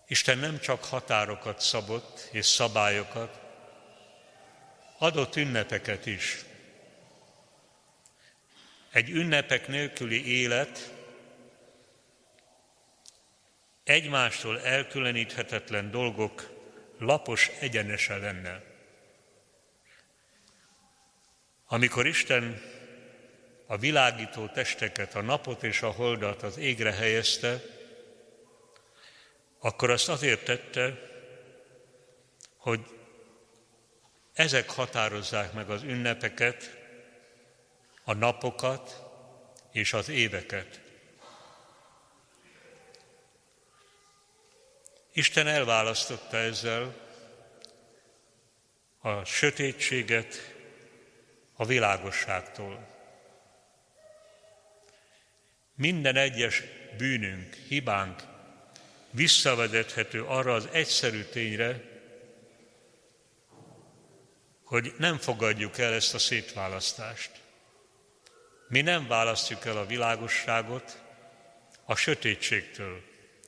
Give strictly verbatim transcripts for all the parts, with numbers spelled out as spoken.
Isten nem csak határokat szabott és szabályokat, adott ünnepeket is. Egy ünnepek nélküli élet egymástól elkülöníthetetlen dolgok lapos egyenese lenne. Amikor Isten a világító testeket, a napot és a holdat az égre helyezte, akkor azt azért tette, hogy ezek határozzák meg az ünnepeket, a napokat és az éveket. Isten elválasztotta ezzel a sötétséget a világosságtól. Minden egyes bűnünk, hibánk visszavezethető arra az egyszerű tényre, hogy nem fogadjuk el ezt a szétválasztást. Mi nem választjuk el a világosságot a sötétségtől.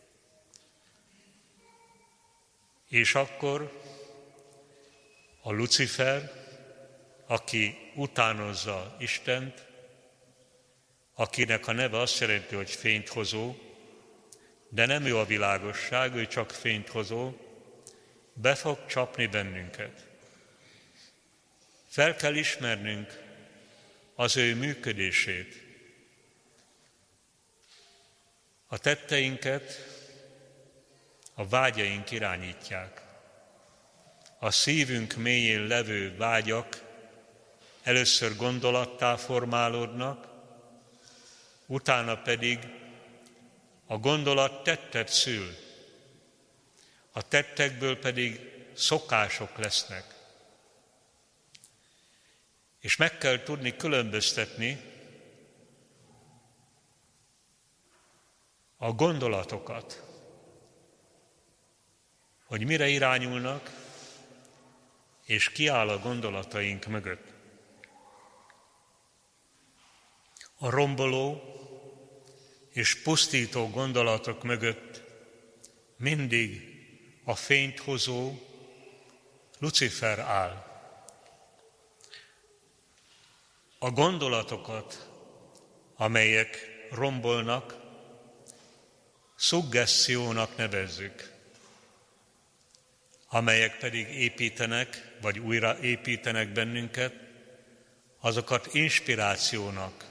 És akkor a Lucifer, aki utánozza Istent, akinek a neve azt jelenti, hogy fényt hozó, de nem ő a világosság, ő csak fényt hozó, be fog csapni bennünket. Fel kell ismernünk az ő működését. A tetteinket a vágyaink irányítják. A szívünk mélyén levő vágyak először gondolattá formálódnak, utána pedig a gondolat tettet szül, a tettekből pedig szokások lesznek. És meg kell tudni különböztetni a gondolatokat, hogy mire irányulnak, és ki áll a gondolataink mögött. A romboló és pusztító gondolatok mögött mindig a fényt hozó Lucifer áll. A gondolatokat, amelyek rombolnak, szuggessziónak nevezzük, amelyek pedig építenek, vagy újra építenek bennünket, azokat inspirációnak.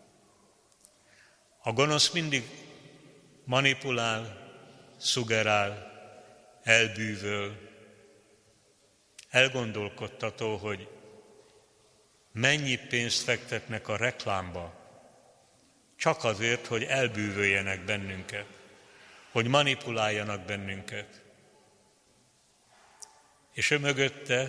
A gonosz mindig manipulál, szuggerál, elbűvöl, elgondolkodtató, hogy mennyi pénzt fektetnek a reklámba, csak azért, hogy elbűvöljenek bennünket, hogy manipuláljanak bennünket. És ő mögötte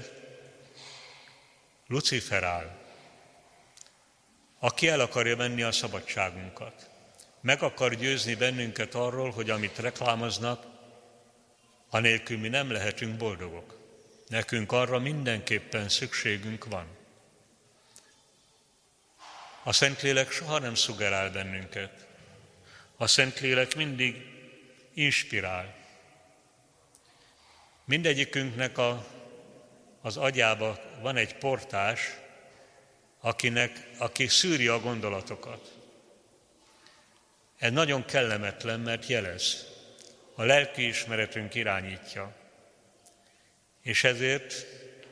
Lucifer áll, aki el akarja venni a szabadságunkat. Meg akar győzni bennünket arról, hogy amit reklámoznak, anélkül mi nem lehetünk boldogok. Nekünk arra mindenképpen szükségünk van. A Szentlélek soha nem szuggerál bennünket. A Szentlélek mindig inspirál. Mindegyikünknek a, az agyába van egy portás, akinek, aki szűri a gondolatokat. Ez nagyon kellemetlen, mert jelez. A lelkiismeretünk irányítja. És ezért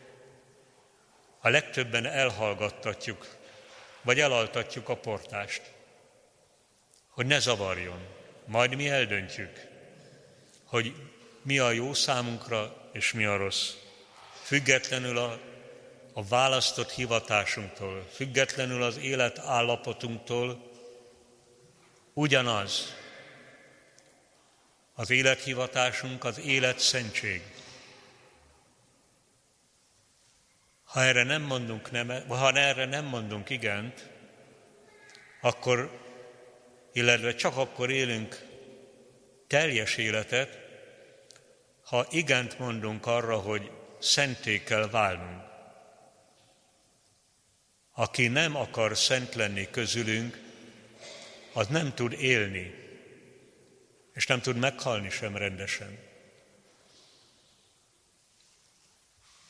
a legtöbben elhallgattatjuk, vagy elaltatjuk a portást, hogy ne zavarjon. Majd mi eldöntjük, hogy mi a jó számunkra, és mi a rossz. Függetlenül a, a választott hivatásunktól, függetlenül az életállapotunktól, ugyanaz. Az élethivatásunk az életszentség. Ha erre nem mondunk nemet, ha erre nem mondunk igent, akkor, illetve csak akkor élünk teljes életet, ha igent mondunk arra, hogy szenté kell válnunk. Aki nem akar szent lenni közülünk, az nem tud élni, és nem tud meghalni sem rendesen.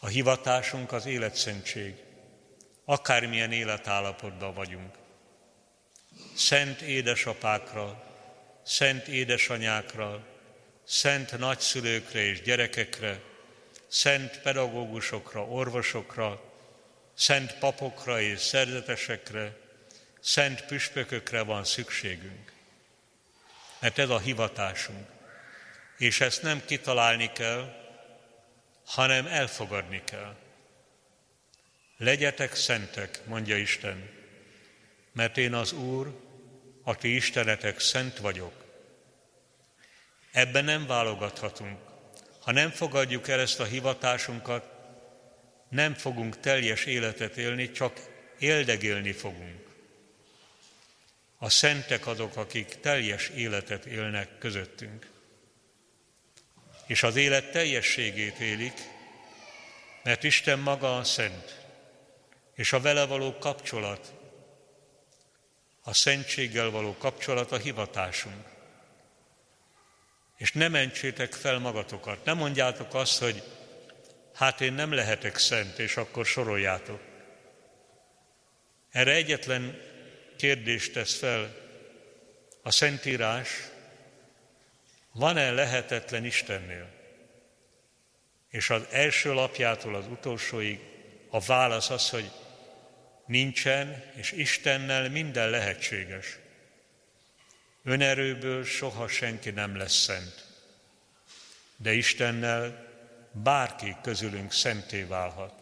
A hivatásunk az életszentség, akármilyen életállapotban vagyunk. Szent édesapákra, szent édesanyákra, szent nagyszülőkre és gyerekekre, szent pedagógusokra, orvosokra, szent papokra és szerzetesekre, szent püspökökre van szükségünk. Mert ez a hivatásunk. És ezt nem kitalálni kell, hanem elfogadni kell. Legyetek szentek, mondja Isten, mert én az Úr, a ti Istenetek szent vagyok. Ebben nem válogathatunk. Ha nem fogadjuk el ezt a hivatásunkat, nem fogunk teljes életet élni, csak éldegélni fogunk. A szentek azok, akik teljes életet élnek közöttünk. És az élet teljességét élik, mert Isten maga a szent, és a vele való kapcsolat, a szentséggel való kapcsolat a hivatásunk. És ne mentsétek fel magatokat, ne mondjátok azt, hogy hát én nem lehetek szent, és akkor soroljátok. Erre egyetlen kérdést tesz fel a Szentírás: van-e lehetetlen Istennél? És az első lapjától az utolsóig a válasz az, hogy nincsen, és Istennel minden lehetséges. Önerőből soha senki nem lesz szent, de Istennel bárki közülünk szenté válhat.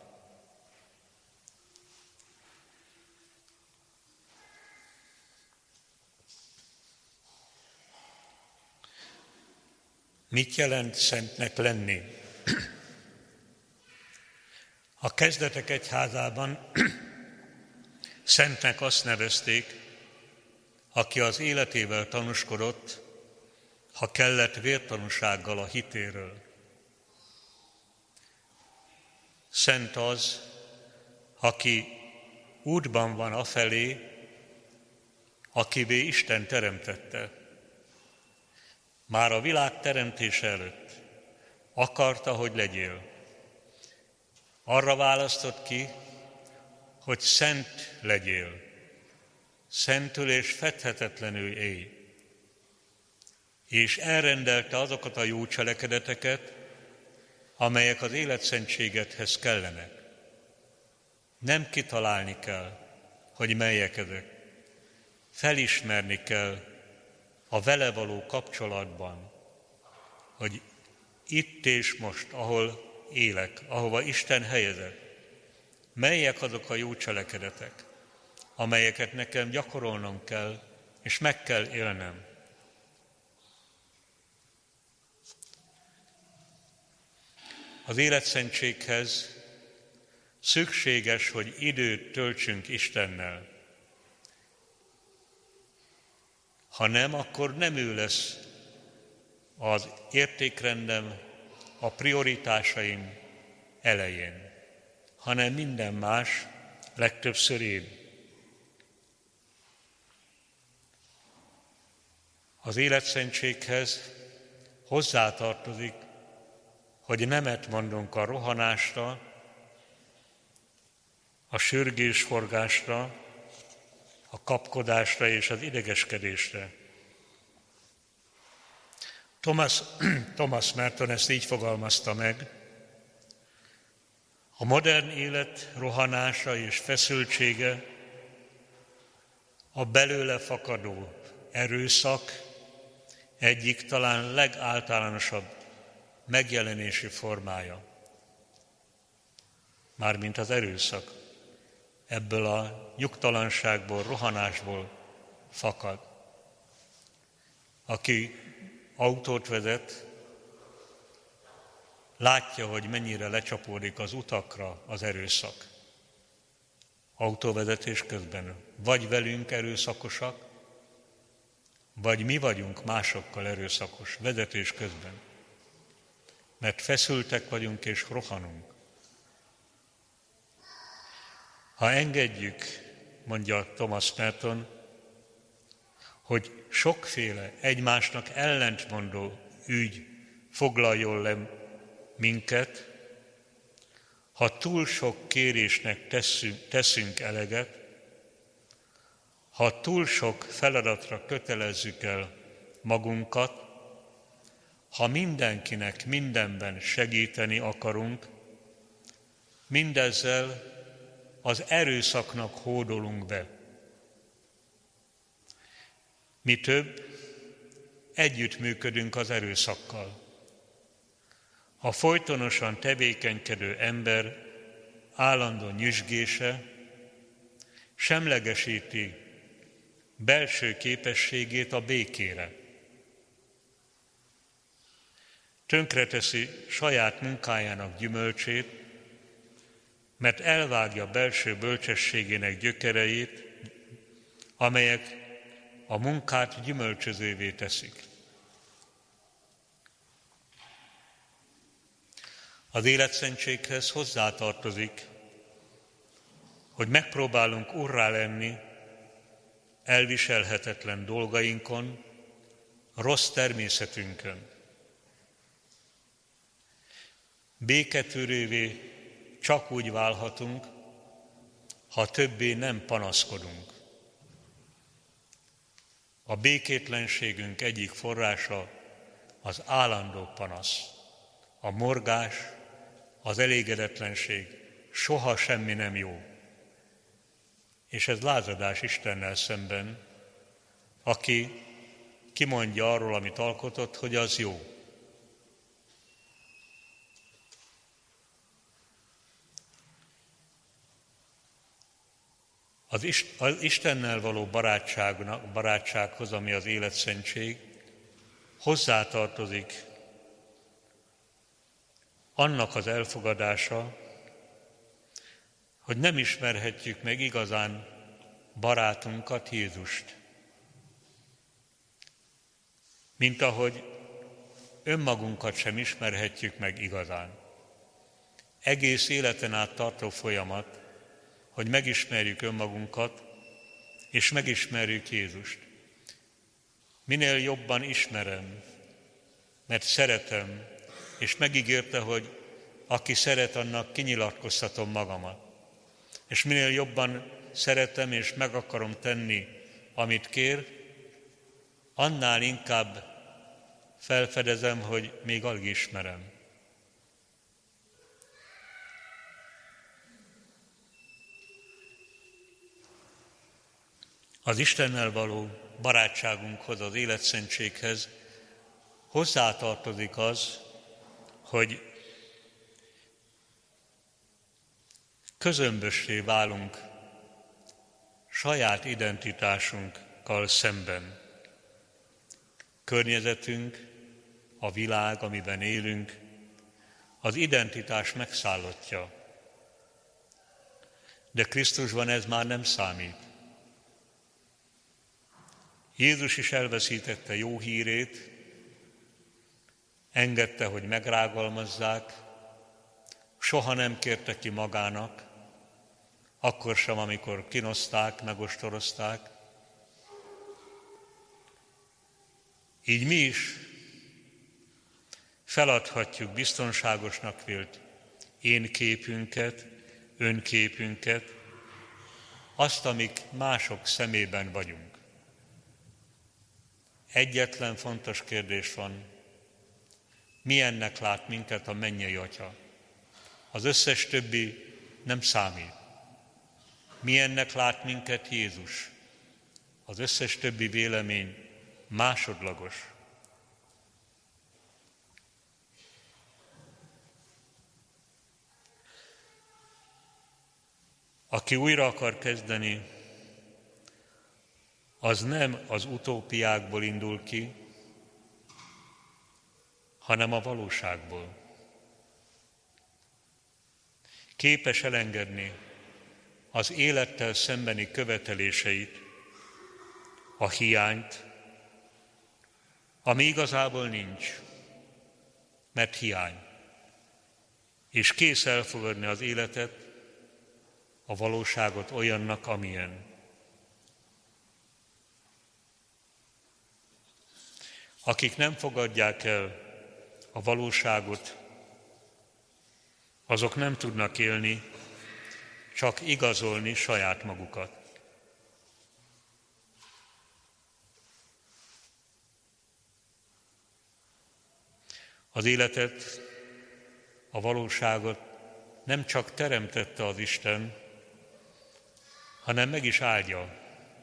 Mit jelent szentnek lenni? A kezdetek egyházában szentnek azt nevezték, aki az életével tanúskodott, ha kellett vértanúsággal a hitéről. Szent az, aki útban van afelé, akivé Isten teremtette. Már a világ teremtése előtt akarta, hogy legyél. Arra választott ki, hogy szent legyél, szentül és fedhetetlenül élj. És elrendelte azokat a jó cselekedeteket, amelyek az életszentségedhez kellenek. Nem kitalálni kell, hogy melyek ezek. Felismerni kell a vele való kapcsolatban, hogy itt és most, ahol élek, ahova Isten helyezett, melyek azok a jó cselekedetek, amelyeket nekem gyakorolnom kell, és meg kell élnem. Az életszentséghez szükséges, hogy időt töltsünk Istennel. Ha nem, akkor nem ő lesz az értékrendem, a prioritásaim elején, hanem minden más, legtöbbször én. Az életszentséghez hozzátartozik, hogy nemet mondunk a rohanásra, a sürgésforgásra, a kapkodásra és az idegeskedésre. Thomas, Thomas Merton ezt így fogalmazta meg: a modern élet rohanása és feszültsége, a belőle fakadó erőszak egyik talán legáltalánosabb megjelenési formája. Mármint az erőszak ebből a nyugtalanságból, rohanásból fakad. Aki autót vezet, látja, hogy mennyire lecsapódik az utakra az erőszak. Autóvezetés közben vagy velünk erőszakosak, vagy mi vagyunk másokkal erőszakos vezetés közben. Mert feszültek vagyunk és rohanunk. Ha engedjük, mondja Thomas Merton, hogy sokféle egymásnak ellentmondó ügy foglaljon le minket, ha túl sok kérésnek teszünk, teszünk eleget, ha túl sok feladatra kötelezzük el magunkat, ha mindenkinek mindenben segíteni akarunk, mindezzel az erőszaknak hódolunk be. Mi több, együttműködünk az erőszakkal. A folytonosan tevékenykedő ember állandó nyüzsgése semlegesíti belső képességét a békére. Tönkreteszi saját munkájának gyümölcsét, mert elvágja belső bölcsességének gyökereit, amelyek a munkát gyümölcsözővé teszik. Az életszentséghez hozzátartozik, hogy megpróbálunk urrá lenni elviselhetetlen dolgainkon, rossz természetünkön. Béketűrővé csak úgy válhatunk, ha többé nem panaszkodunk. A békétlenségünk egyik forrása az állandó panasz, a morgás, az elégedetlenség, soha semmi nem jó. És ez lázadás Istennel szemben, aki kimondja arról, amit alkotott, hogy az jó. Az Istennel való barátsághoz, ami az életszentség, hozzátartozik annak az elfogadása, hogy nem ismerhetjük meg igazán barátunkat, Jézust. Mint ahogy önmagunkat sem ismerhetjük meg igazán. Egész életen át tartó folyamat, hogy megismerjük önmagunkat, és megismerjük Jézust. Minél jobban ismerem, mert szeretem, és megígérte, hogy aki szeret, annak kinyilatkoztatom magamat. És minél jobban szeretem, és meg akarom tenni, amit kér, annál inkább felfedezem, hogy még alig ismerem. Az Istennel való barátságunkhoz, az életszentséghez hozzátartozik az, hogy közömbössé válunk saját identitásunkkal szemben. Környezetünk, a világ, amiben élünk, az identitás megszállottja. De Krisztusban ez már nem számít. Jézus is elveszítette jó hírét, engedte, hogy megrágalmazzák, soha nem kérte ki magának, akkor sem, amikor kínozták, megostorozták. Így mi is feladhatjuk biztonságosnak vélt én képünket, önképünket, azt, amik mások szemében vagyunk. Egyetlen fontos kérdés van, milyennek lát minket a mennyei Atya? Az összes többi nem számít. Milyennek lát minket Jézus? Az összes többi vélemény másodlagos. Aki újra akar kezdeni, az nem az utópiákból indul ki, hanem a valóságból. Képes elengedni az élettel szembeni követeléseit, a hiányt, ami igazából nincs, mert hiány, és kész elfogadni az életet, a valóságot olyannak, amilyen. Akik nem fogadják el a valóságot, azok nem tudnak élni, csak igazolni saját magukat. Az életet, a valóságot nem csak teremtette az Isten, hanem meg is áldja.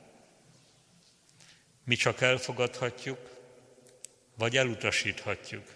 Mi csak elfogadhatjuk, vagy elutasíthatjuk.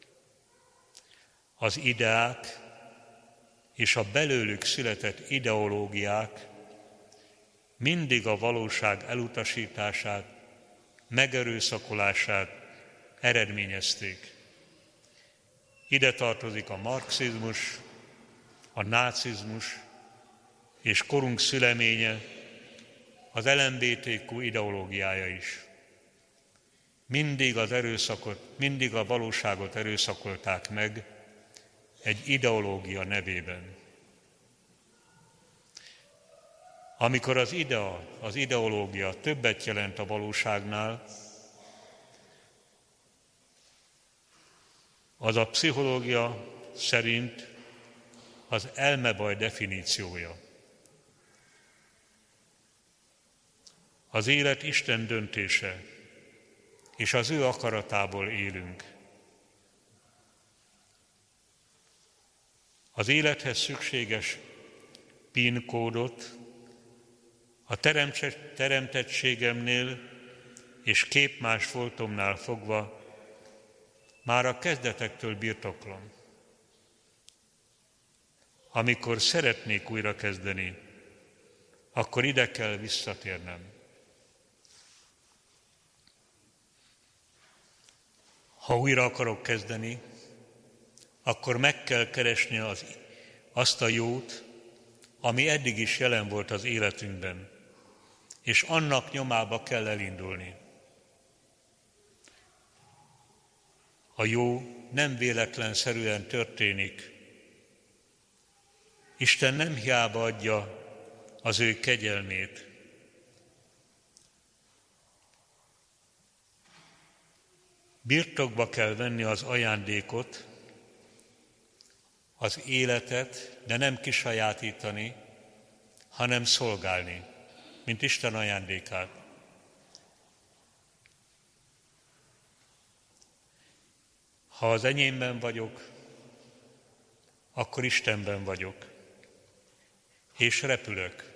Az ideák és a belőlük született ideológiák mindig a valóság elutasítását, megerőszakolását eredményezték. Ide tartozik a marxizmus, a nácizmus és korunk szüleménye, az el em bé té kú ideológiája is. Mindig az erőszakot, mindig a valóságot erőszakolták meg egy ideológia nevében. Amikor az idea, az ideológia többet jelent a valóságnál, az a pszichológia szerint az elmebaj definíciója. Az élet Isten döntése, és az ő akaratából élünk. Az élethez szükséges PIN kódot a teremtettségemnél és képmás voltomnál fogva már a kezdetektől birtoklom. Amikor szeretnék újra kezdeni, akkor ide kell visszatérnem. Ha újra akarok kezdeni, akkor meg kell keresni az, azt a jót, ami eddig is jelen volt az életünkben, és annak nyomába kell elindulni. A jó nem véletlenszerűen történik. Isten nem hiába adja az ő kegyelmét. Birtokba kell venni az ajándékot, az életet, de nem kisajátítani, hanem szolgálni, mint Isten ajándékát. Ha az enyémben vagyok, akkor Istenben vagyok, és repülök.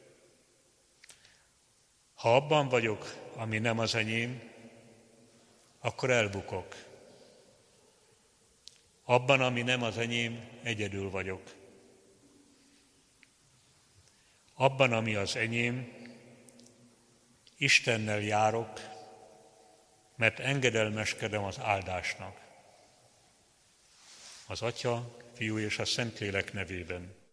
Ha abban vagyok, ami nem az enyém, akkor elbukok. Abban, ami nem az enyém, egyedül vagyok. Abban, ami az enyém, Istennel járok, mert engedelmeskedem az áldásnak. Az Atya, Fiú és a Szentlélek nevében.